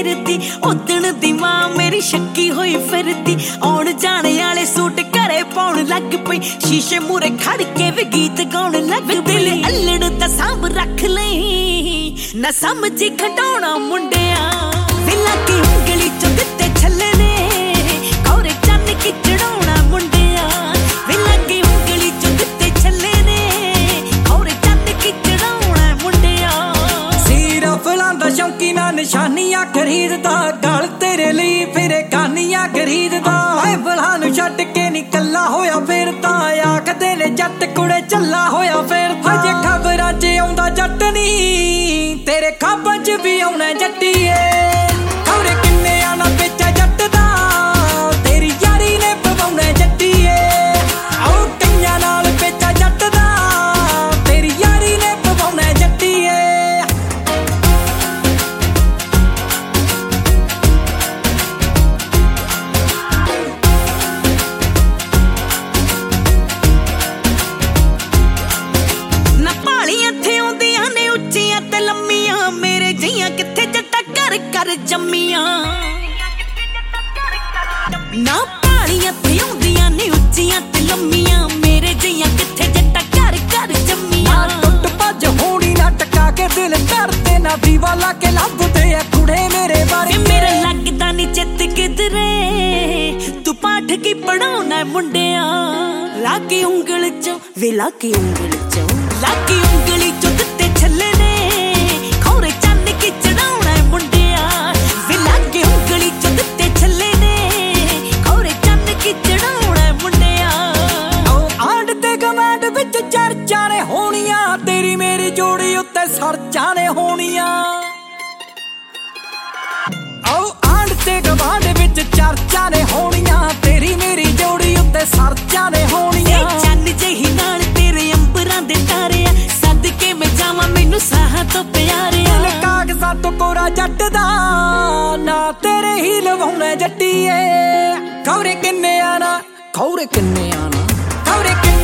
फिरदी उदण दी मां मेरी शक्की होई फिरदी आउण जाने वाले सूट घरे पाउण लग पई शीशे मूरे खड़ के भी गीत गाउण लग पई दिल अल्लड़ दा सांभ रख लई ना समझी खटाउणा मुंडिया विला की उंगली चो दित्ते छल्ले ने कौरे चन्न की चढ़ाउणा मुंडिया विला की उंगली चो दित्ते छल्ले ने कौरे चन्न की चढ़ाउणा मुंडिया सीरा फलांदा शौकीना निशानियां खरीददा गल तेरे लिए फिरे कानियां खरीददा ऐ बला नूं छड्ड के नी कल्ला होया फिरदा आखदे ने जट कुड़े चल्ला होया फिरदा अजे खबरां च आउंदा जट नी तेरे खाबां च भी आउणा जट्टीए खबरे किन्ने आना बेचा जट दा तेरी यारी ने पवाउणा जट्टीए आओ कईयां नाल बेचा जट दा तेरी यारी ने पवाउणा जट्टीए कर जम्मियां ना पालियां ते आउंदियां ने उच्चियां ते लम्मियां मेरे जियां किथे जट्टा कर कर जम्मियां टुट भज होनी ना टका के दिल करते ना दीवाला के लभदे आ कुड़े मेरे बारे मेरा लगदा नी चित किधरे तू पाठ की पढ़ाउणा मुंडिया लागी उंगल चो वे लागी उंगल चो लागी उंगली चो दित्ते छल्ले ने खौरे चन्न की चढ़ाउणा मुंडिया वे लागी उंगली चो दित्ते छल्ले ने खौरे चन्न की चढ़ाउणा मुंडिया आंड ते गवांड विच चर्चा ने होनियां तेरी मेरी जोड़ी उत्ते सरचा ने होनियां आओ आंड ते गवांड विच चर्चा ने होनियां तेरी मेरी जोड़ी उत्ते सरचा ने होनियां चन्न जही नाल तेरे अंबरां दे तारे सदके मैं जावां मैनू साहां तो प्यारे कागज़ां तो कोरा जट दा ना तेरे ही लवाउणा जट्टीए खौरे किन्ने आना खौरे किन्ने आना खौरे